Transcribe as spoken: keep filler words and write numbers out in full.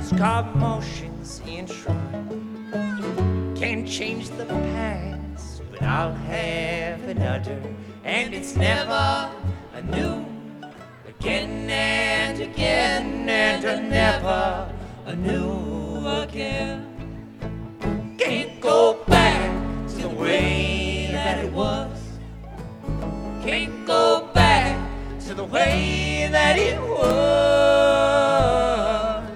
commotions enshrined. Can't change the past, but I'll have another, and it's never anew. Again and again and a never anew again. Can't go back to the way that it was. Can't go back to the way that it was.